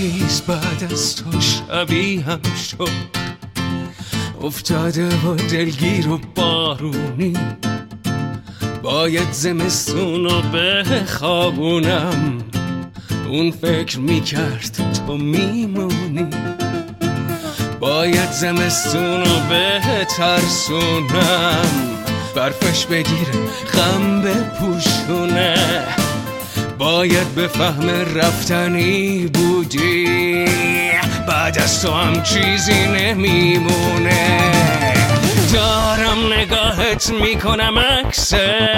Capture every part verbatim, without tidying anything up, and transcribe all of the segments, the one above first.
پاییز بعد از تو شبیه هم شد، افتاده و دلگیر و بارونی. باید زمستون رو بخوابونم، اون فکر میکرد تو میمونی. باید زمستون رو بترسونم، برفش بگیره غم بپوشونه. باید بفهم رفتنی بودی، بعد از تو هم چیزی نمیمونه. دارم نگاهت میکنم عکست،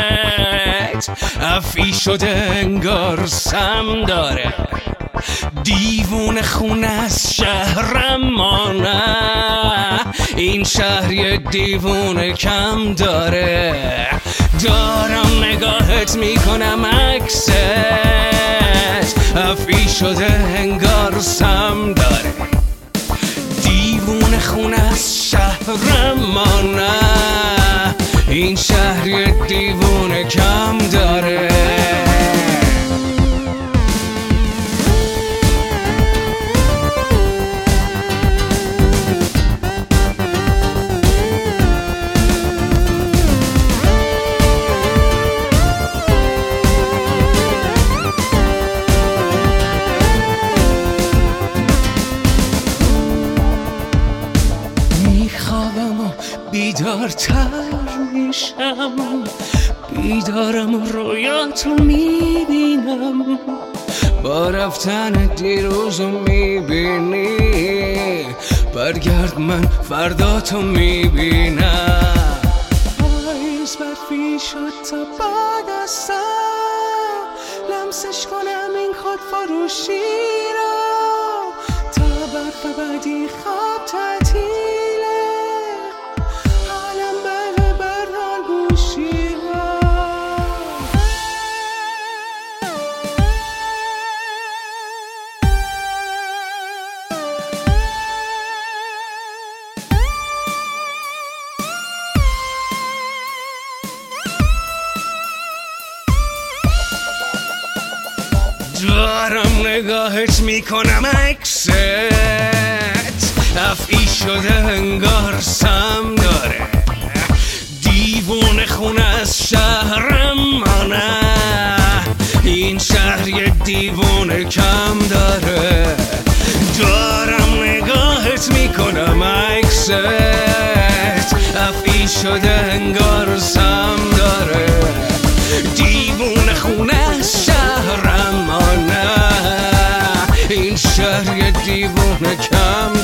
افی شده انگار سم داره. دیوون خونه از شهرم ما نه، این شهر یه دیوون کم داره. دارم نگاهت میکنم عکست، افی شده انگار سم داره. دیوون خونه از شهرم ما نه، این شهر یه دیوون کم داره. بیدارتر میشم، بیدارم و رویاتو میبینم. با رفتن دیروزو میبینی، برگرد من فرداتو میبینم. پاییز برفی شد تا بعد از سر، لمسش کنم این خود فروشی را. تا برف بعدی خواب تعطیله، دارم نگاهت میکنم عکست، افعی شده انگار سم داره. دیوون خونه از شهرم ما نه، این شهر یه دیوون کم داره. دارم نگاهت میکنم عکست، افعی شده انگار سم داره. دیوون خونه از شهرم ما نه، این شهر یه دیوونه کم